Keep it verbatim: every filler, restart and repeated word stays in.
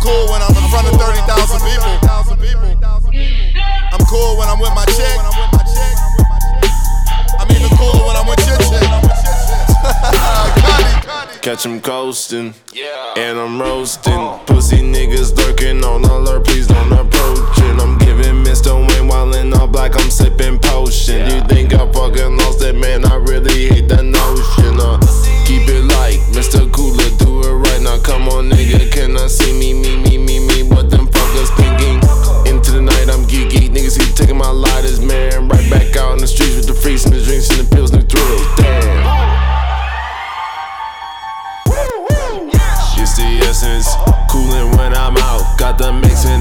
cool when I'm in front of thirty thousand people. I'm cool when I'm with my chick. I'm even cooler when I'm with your chick. Catch him coasting, and I'm roasting. Pussy niggas lurking on alert